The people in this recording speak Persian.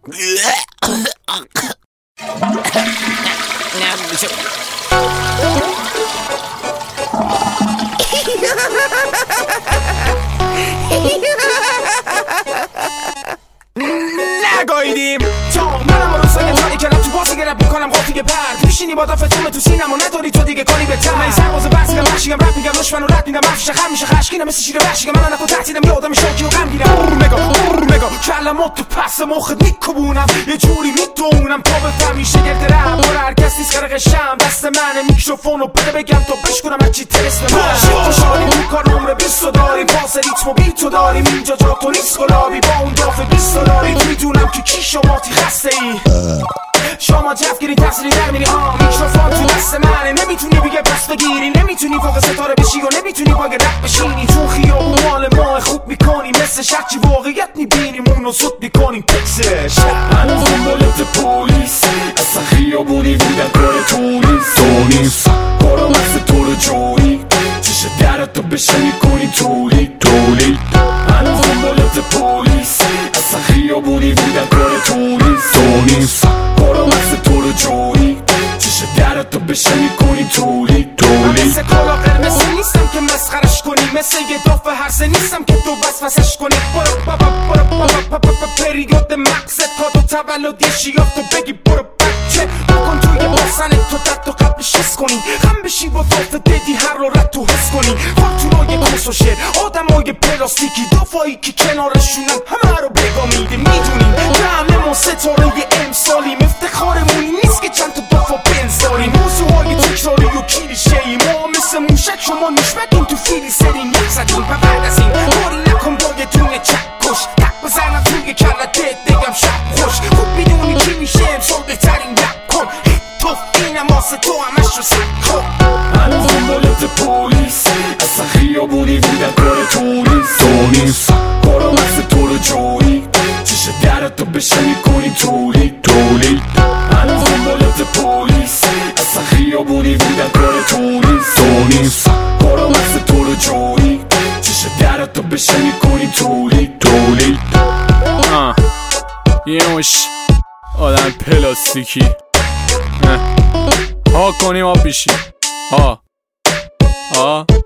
نگاهیدیم تا منم رو روزای تاری کردم تو بازی گرب میکنم قافیه پرد میشینی با دافتومه تو سینم و نداری تو دیگه کاری به تر من سرباز برسیدم بخشیگم رپ میگم رشمن و رد میدم مفشه خم میشه خشکینم مثل شیر وحشیگم من نکن تحتیدم یه آدم شوکی و غم گیرم مگا کلمات تو پس مخت میکبونم یه جوری میدونم تا بفهمی شگرد رپ برای هرکس نیست قرقشم دست منه میکروفونو بده بگم تا بشکنم هرچی ترس به من خوشحالیم تو کار نمره 20 داریم پاس ریتم و بیتو داریم اینجا جا تو نیست گلابی با اون دافه 20 داریم میدونم که کی شماتی خسته ای شما جفگیری تحصیلی در میری میکروفون تو دست منه نمیتونی بگه پس بگیری نمیتونی فوق ستاره بشی و نمیتونی باگ رپ بشینی تو خیابون مال ما خوب میکنی مثل شرچی واقعیت میبینیم اونو زود میکنیم پکسش هنوز دنبالت پولیس اصلا خیابونی بودن کار تو نیست کارم از تو رو جویی چشه درتو بشه میکنی تولید هنوز دنبالت پولیس اصلا خیابونی بودن کار تو نیست کارم از تو رو جویی چشه درتو بشه میکنی تولید من مثل کلا قرمزی نیستم که مسخرش کنی مثل یه دافه هرسه نیستم که تو وسوسش کنی برو پریود مغزت کادو تولد یه شیاف تو بگی برو بچه بکن توی باسن تو دد و قبل شیز کنی غم بشی با دافه دیدی هر رو رد تو حس کنی خارتونای کس و شعر آدمای پلاستیکی دافایی که کنارشونن همه رو بگا میده میدونیم که همه ما ستاره امسالیم افتخارمونی نیست که چند تا دافا بنز داریم موضوعهای تکراری و کلیشه‌ای ما مثل موشک شما نشمدیم تو فیلی سریم یک زدیم و بعد از این کاری نکن با یه دونه چکش تک بزنم توی کلت بگم شب خوش خوب میدونی کی میشه امسال بهترین رپ کن تو اینم واسه تو همش رو سک کن هنوز دنبالت پولیس اصلا خیابونی بودن کار تو نیست کارم از تو رو جویی چشه درتو بشه میکنی تولید هنوز دنبالت پولیس اصلا خیابونی بودن کار تو نیست کارم از تو رو جویی چشه درتو بشه میکنی تولید یه مش آدم پلاستیکی ها کنیم آب بیشیم ها